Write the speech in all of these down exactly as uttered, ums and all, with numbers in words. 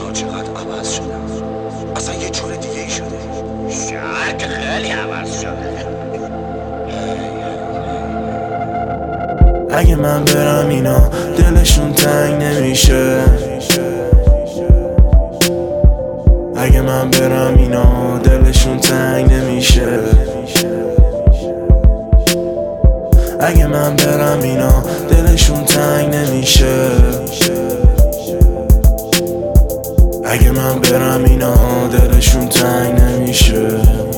ها چقدر عوض شدن، اصلا یه جور دیگه ای شده. شهر که خیلی عوض شده. اگه من برم اینا دلشون تنگ نمیشه. اگه من برم اینا دلشون تنگ نمیشه. اگه من برم اینا دلشون تنگ نمیشه. اگه من برم اینا دلشون تنگ نمیشه.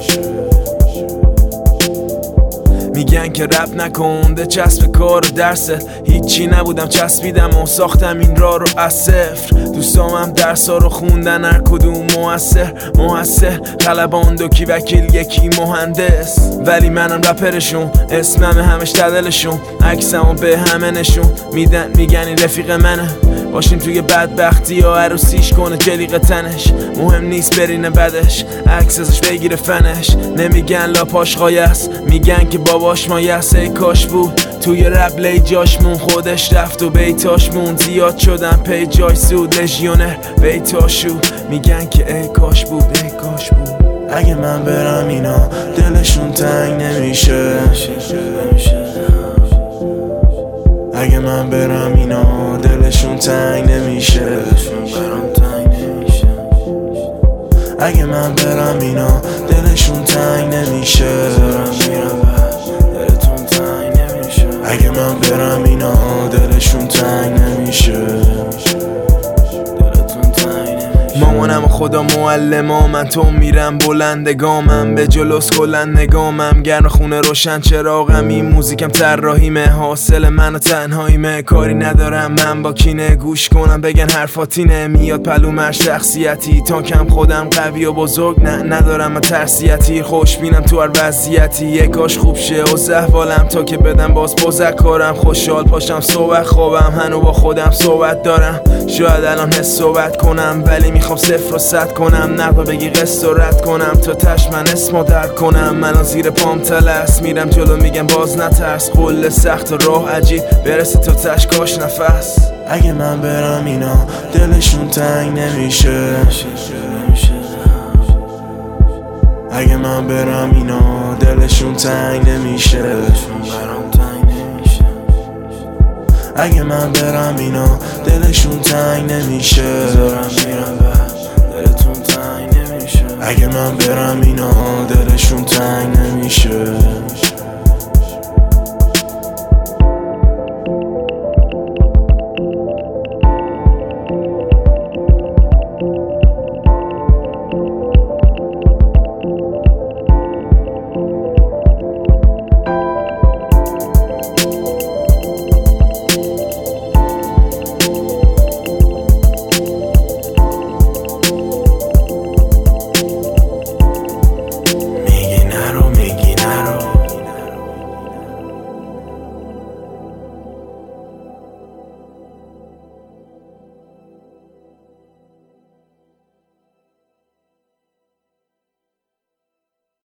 میگن که رپ نکن ده چسب کار و درست، هیچی نبودم چسبیدم و ساختم این راه رو از صفر. دوستامم درسا رو خوندن هر کدوم موثر موثر خلبان دوکی وکیل یکی مهندس، ولی منم رپرشون، اسمم همش تدلشون، عکسمو به همه نشون میدن میگن این رفیق منه. باشیم توی بدبختی یا عروسیش کنه جلیق تنش، مهم نیست برینه بدش عکس ازش بگیره فنش. نمیگن لاپاش قایست، میگن که باباش مایست. ای کاش بود توی رپ لی جاش مون، خودش رفت و بیتاش مون، زیاد شدن پی جای سود لژیونر بیتاشو. میگن که ای کاش بود ای کاش بود. اگه من برم اینا دلشون تنگ نمیشه. اگه من برم اینا دلشون تنگ نمیشه. اگه من برم اینا دلشون تنگ نمیشه. اگه من برم اینا دلشون تنگ نمیشه. مامانم و خدا معلما، من تو میرم بلندگامم، به جلوس کلن نگامم، گرم خونه روشن چراغم، این موزیکم طراحیمه، حاصل من و تنهاییمه. کاری ندارم من با کینه، گوش کنم بگن حرفاتینه، میاد پلومش شخصیتی تا کم خودم قوی و بزرگ، نه ندارم من ترسیتی، خوش بینم تو هر وضعیتی. یک کاش خوب شه و زحوالم تا که بدم باز بزکارم، خوشحال پاشم صبح خوابم، هنو با خودم صحبت دارم. شاید الان حس صحبت کنم ولی میخوام صفر و صد کنم، نقل بگی قصد و رد کنم تا تش من اسمو درک کنم. من زیر پام تلس میرم جلو میگم باز نترس، قله سخت و راه عجیب برسه تا تش کاش نفس. اگه من برم اینا دلشون تنگ نمیشه. اگه من برم اینا دلشون تنگ نمیشه. اگه من برم اینا دلشون تنگ نمیشه. اگه من برم اینا دلشون تنگ نمیشه.